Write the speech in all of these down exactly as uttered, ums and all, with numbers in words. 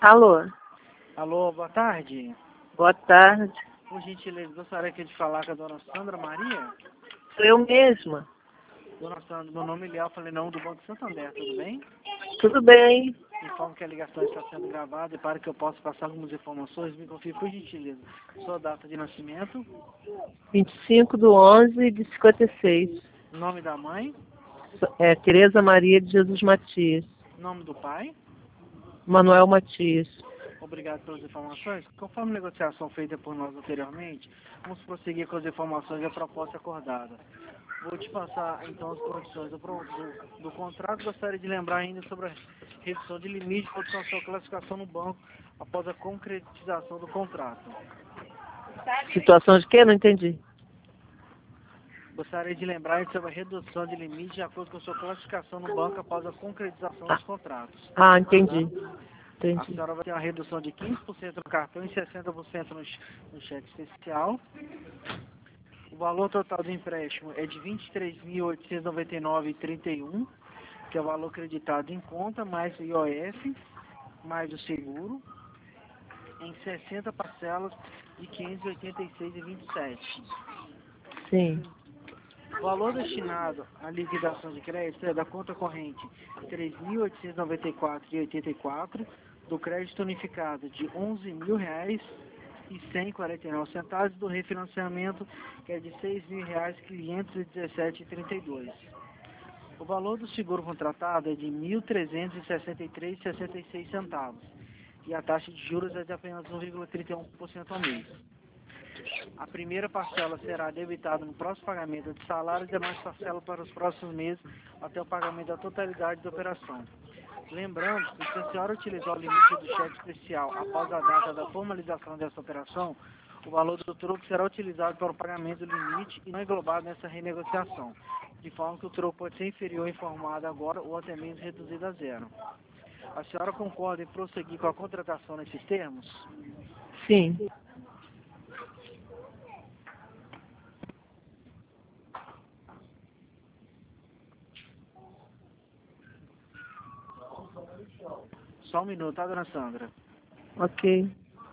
Alô? Alô, boa tarde. Boa tarde. Por gentileza, gostaria aqui de falar com a dona Sandra Maria. Sou eu mesma. Dona Sandra, meu nome é Léo, falei não do Banco Santander, tudo bem? Tudo bem? Informo que a ligação está sendo gravada e para que eu possa passar algumas informações, me confirme por gentileza sua data de nascimento, vinte e cinco de onze de cinquenta e seis. nome da mãe, É Tereza Maria de Jesus Matias. nome do pai. Manuel Matias. Obrigado pelas informações. Conforme a negociação feita por nós anteriormente, vamos prosseguir com as informações e a proposta acordada. Vou te passar, então, as condições do, do, do contrato. Gostaria de lembrar ainda sobre a redução de limite para a sua classificação no banco após a concretização do contrato. Situação de quê? Não entendi. Gostaria de lembrar ainda sobre a redução de limite de acordo com a sua classificação no banco após a concretização dos contratos. Ah, entendi. A Entendi. senhora vai ter uma redução de quinze por cento no cartão e sessenta por cento no, no cheque especial. O valor total do empréstimo é de vinte e três mil oitocentos e noventa e nove reais e trinta e um centavos, que é o valor acreditado em conta, mais o I O F, mais o seguro, em sessenta parcelas de quinhentos e oitenta e seis reais e vinte e sete centavos. Sim. O valor destinado à liquidação de crédito é da conta corrente três mil oitocentos e noventa e quatro reais e oitenta e quatro centavos, do crédito unificado de onze mil reais e cento e quarenta e nove centavos, do refinanciamento que é de seis mil reais quinhentos e dezessete reais e trinta e dois centavos. O valor do seguro contratado é de mil trezentos e sessenta e três reais e sessenta e seis centavos e a taxa de juros é de apenas um vírgula trinta e um por cento ao mês. A primeira parcela será debitada no próximo pagamento de salário e demais parcelas para os próximos meses até o pagamento da totalidade da operação. Lembrando que se a senhora utilizar o limite do cheque especial após a data da formalização dessa operação, o valor do troco será utilizado para o pagamento do limite e não englobado nessa renegociação, de forma que o troco pode ser inferior ao informado agora ou até mesmo reduzido a zero. A senhora concorda em prosseguir com a contratação nesses termos? Sim. Só um minuto, tá, dona Sandra? Ok.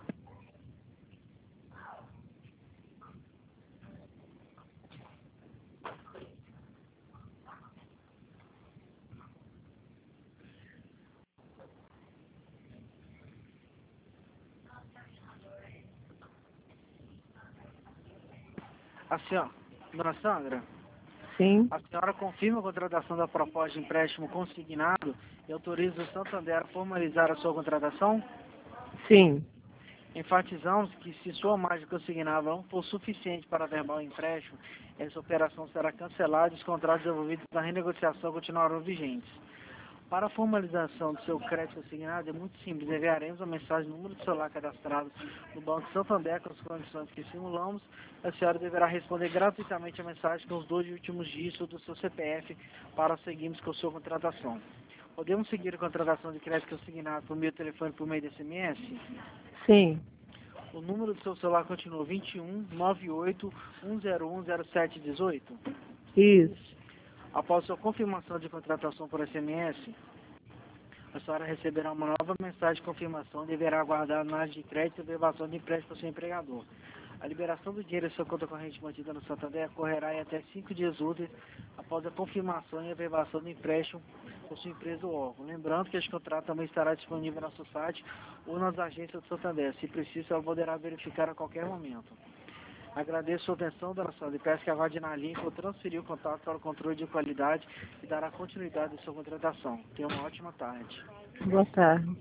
A senhora, dona Sandra, Sim. a senhora confirma a contratação da proposta de empréstimo consignado e autoriza o Santander a formalizar a sua contratação? Sim. Enfatizamos que se sua margem consignada não for suficiente para verbal empréstimo, essa operação será cancelada e os contratos envolvidos na renegociação continuarão vigentes. Para a formalização do seu crédito consignado é muito simples, enviaremos a mensagem no número de celular cadastrado no Banco Santander com as condições que simulamos. A senhora deverá responder gratuitamente a mensagem com os dois últimos dígitos do seu C P F para seguirmos com a sua contratação. Podemos seguir a contratação de crédito consignado por meio de telefone por meio de S M S? Sim. O número do seu celular continua vinte e um, noventa e oito, cento e um, zero sete um oito. Isso. Após sua confirmação de contratação por S M S, a senhora receberá uma nova mensagem de confirmação e deverá aguardar a análise de crédito e averbação de empréstimo para seu empregador. A liberação do dinheiro em sua conta corrente mantida no Santander ocorrerá em até cinco dias úteis após a confirmação e averbação do empréstimo por sua empresa ou órgão. Lembrando que este contrato também estará disponível no nosso site ou nas agências do Santander. Se preciso, ela poderá verificar a qualquer momento. Agradeço a sua atenção, dona Sandra, e peço que aguarde na linha que eu transferi o contato para o controle de qualidade e dará continuidade à sua contratação. Tenha uma ótima tarde. Boa tarde.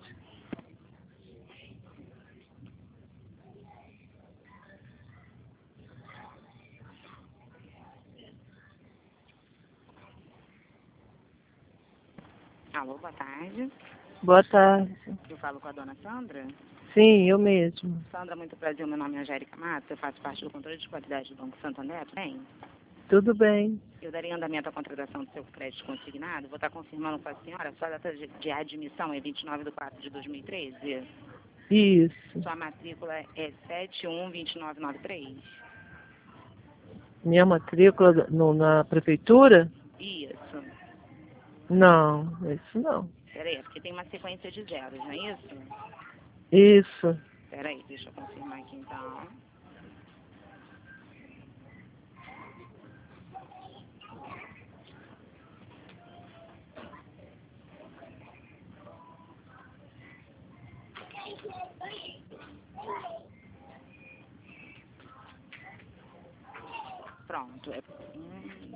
Alô, boa tarde. Boa tarde. Eu falo com a dona Sandra. Sim, eu mesmo. Sandra, muito prazer. Meu nome é Angélica Matos. Eu faço parte do controle de qualidade do Banco Santander. Tudo bem? Tudo bem. Eu darei andamento à contratação do seu crédito consignado. Vou estar confirmando com a senhora. Sua data de, de admissão é vinte e nove de quatro de dois mil e treze. Isso. Sua matrícula é sete um dois nove nove três. Minha matrícula no, na prefeitura? Isso. Não, isso não. Peraí, é porque tem uma sequência de zeros, não é isso? Isso. Espera aí, deixa eu confirmar aqui então. Pronto. É hum,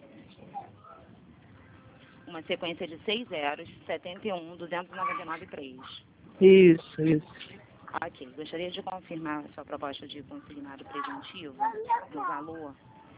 uma sequência de seis zeros, setenta e um, duzentos e noventa e nove, três. Isso, isso. Ok. Gostaria de confirmar a sua proposta de consignado preventivo do valor.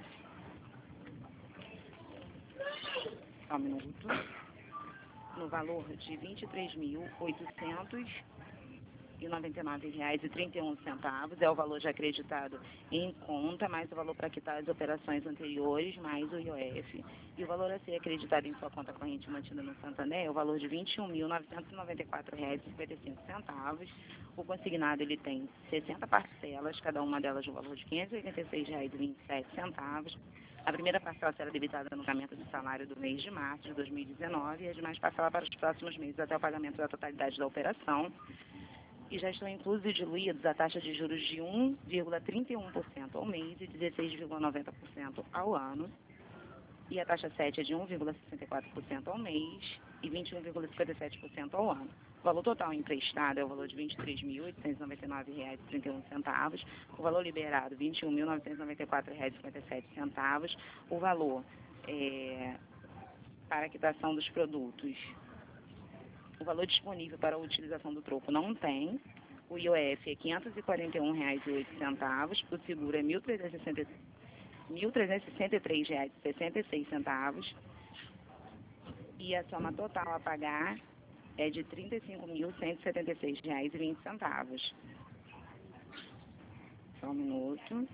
Só um minuto. No valor de vinte e três mil, oitocentos e noventa e nove reais e trinta e um centavos. É o valor já acreditado em conta, mais o valor para quitar as operações anteriores, mais o I O F. E o valor a ser acreditado em sua conta corrente mantida no Santander é o valor de vinte e um mil, novecentos e noventa e quatro reais e cinquenta e cinco centavos. O consignado ele tem sessenta parcelas, cada uma delas no valor de quinhentos e oitenta e seis reais e vinte e sete centavos. A primeira parcela será debitada no pagamento do salário do mês de março de dois mil e dezenove e as demais parcelas para os próximos meses até o pagamento da totalidade da operação. E já estão inclusos e diluídos a taxa de juros de um vírgula trinta e um por cento ao mês e dezesseis vírgula noventa por cento ao ano. E a taxa sete é de um vírgula sessenta e quatro por cento ao mês e vinte e um vírgula cinquenta e sete por cento ao ano. O valor total emprestado é o valor de vinte e três mil, oitocentos e noventa e nove reais e trinta e um centavos. O valor liberado, vinte e um mil, novecentos e noventa e quatro reais e cinquenta e sete centavos. O valor é, para a quitação dos produtos, o valor disponível para a utilização do troco não tem. O I O F é quinhentos e quarenta e um reais e oito centavos. O seguro é mil trezentos e sessenta e três reais e sessenta e seis centavos. E a soma total a pagar é de trinta e cinco mil, cento e setenta e seis reais e vinte centavos. Só um minuto.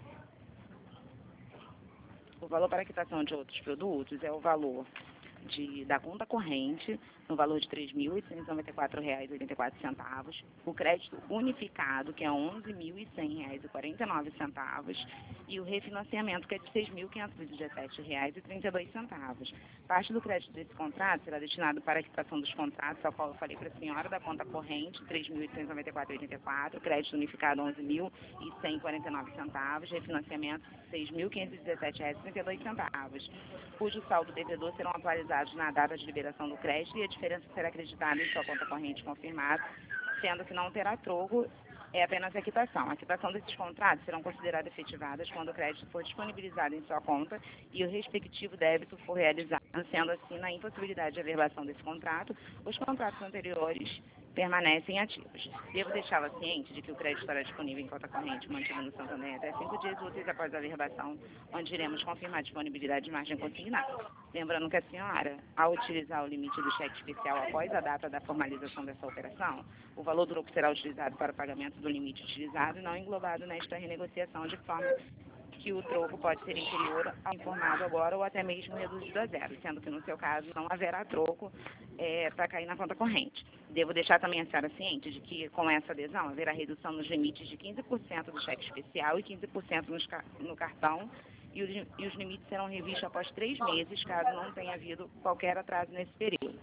O valor para a quitação de outros produtos é o valor de, da conta corrente, no valor de três mil, oitocentos e noventa e quatro reais e oitenta e quatro centavos. O crédito unificado, que é onze mil e cem reais e quarenta e nove centavos. E o refinanciamento, que é de seis mil, quinhentos e dezessete reais e trinta e dois centavos. Parte do crédito desse contrato será destinado para a quitação dos contratos, ao qual eu falei para a senhora, da conta corrente, três mil, oitocentos e noventa e quatro reais e oitenta e quatro centavos. Crédito unificado, onze mil e cem reais e quarenta e nove centavos. Refinanciamento, seis mil, quinhentos e dezessete reais e trinta e dois centavos. Cujo saldo devedor serão atualizados na data de liberação do crédito e a diferença será acreditada em sua conta corrente confirmada, sendo que não terá troco, é apenas a quitação. A quitação desses contratos serão consideradas efetivadas quando o crédito for disponibilizado em sua conta e o respectivo débito for realizado, sendo assim, na impossibilidade de averbação desse contrato, os contratos anteriores permanecem ativos. Devo deixá-la ciente de que o crédito estará disponível em conta corrente mantida no Santander até cinco dias úteis após a averbação, onde iremos confirmar a disponibilidade de margem consignada. Lembrando que a senhora, ao utilizar o limite do cheque especial após a data da formalização dessa operação, o valor do troco será utilizado para o pagamento do limite utilizado e não englobado nesta renegociação, de forma que o troco pode ser inferior ao informado agora ou até mesmo reduzido a zero, sendo que no seu caso não haverá troco é, para cair na conta corrente. Devo deixar também a senhora ciente de que com essa adesão haverá redução nos limites de quinze por cento do cheque especial e quinze por cento nos, no cartão e, o, e os limites serão revistos após três meses, caso não tenha havido qualquer atraso nesse período.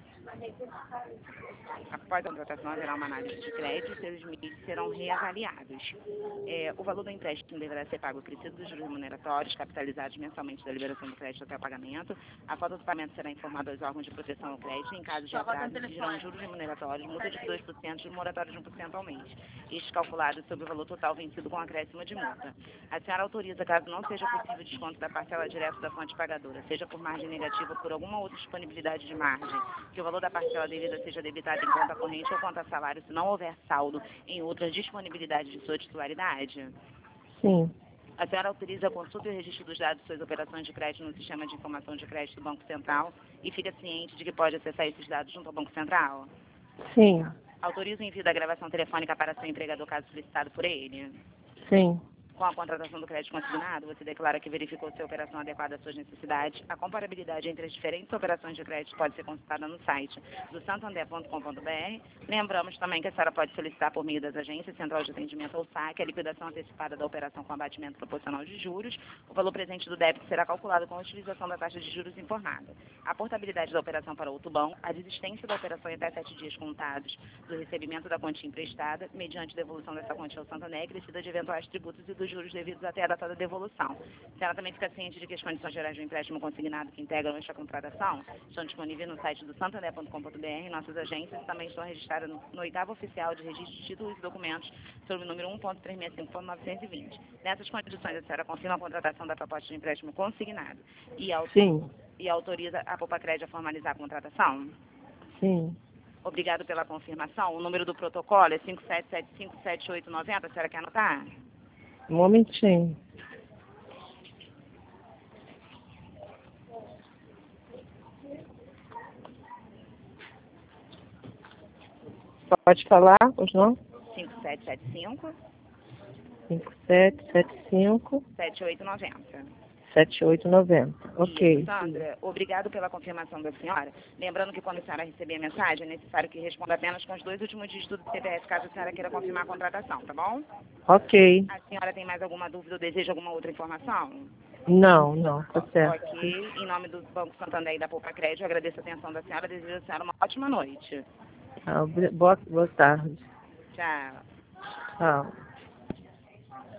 Após a contratação, haverá uma análise de crédito e seus limites serão reavaliados. É, o valor do empréstimo deverá ser pago acrescido dos juros remuneratórios, capitalizados mensalmente da liberação do crédito até o pagamento. A falta do pagamento será informada aos órgãos de proteção ao crédito. Em caso de atraso, exigirão juros remuneratórios, multa de dois por cento e moratório de um por cento ao mês. Este calculado sobre o valor total vencido com acréscimo de multa. A senhora autoriza, caso não seja possível desconto da parcela direto da fonte pagadora, seja por margem negativa ou por alguma outra disponibilidade de margem, que o valor da parcela devida seja debitado em conta corrente ou conta salário, se não houver saldo em outras disponibilidades de sua titularidade? Sim. A senhora autoriza a consulta e o registro dos dados de suas operações de crédito no sistema de informação de crédito do Banco Central e fica ciente de que pode acessar esses dados junto ao Banco Central? Sim. Autoriza o envio da gravação telefônica para seu empregador caso solicitado por ele? Sim. Com a contratação do crédito consignado, você declara que verificou se a operação adequada às suas necessidades. A comparabilidade entre as diferentes operações de crédito pode ser consultada no site do santander ponto com ponto br. Lembramos também que a senhora pode solicitar por meio das agências, central de atendimento ou saque, a liquidação antecipada da operação com abatimento proporcional de juros. O valor presente do débito será calculado com a utilização da taxa de juros informada. A portabilidade da operação para outro banco, a desistência da operação em até sete dias contados do recebimento da quantia emprestada, mediante devolução dessa quantia ao Santander, crescida de eventuais tributos e dos juros devidos até a data da devolução. A senhora também fica ciente de que as condições gerais do empréstimo consignado que integram esta contratação estão disponíveis no site do santander ponto com ponto br. Nossas agências também estão registradas no, no oitavo oficial de registro de títulos e documentos sob o número um ponto trezentos e sessenta e cinco ponto novecentos e vinte. Nessas condições, a senhora confirma a contratação da proposta de empréstimo consignado e, autor Sim. e autoriza a Poupa-Crédito a formalizar a contratação? Sim. Obrigado pela confirmação. O número do protocolo é cinco sete sete cinco sete oito nove zero. A senhora quer anotar? Um momentinho. Pode falar, os nomes? cinco sete sete cinco cinco sete sete cinco sete oito nove zero. sete oito nove zero. Ok. Isso, Sandra, obrigado pela confirmação da senhora. Lembrando que quando a senhora receber a mensagem, é necessário que responda apenas com os dois últimos dígitos do C P F, caso a senhora queira confirmar a contratação, tá bom? Ok. A senhora tem mais alguma dúvida ou deseja alguma outra informação? Não, não, tá certo. Ok. Em nome do Banco Santander e da Poupa-Crédito, eu agradeço a atenção da senhora e desejo a senhora uma ótima noite. Ah, boa, boa tarde. Tchau. Tchau.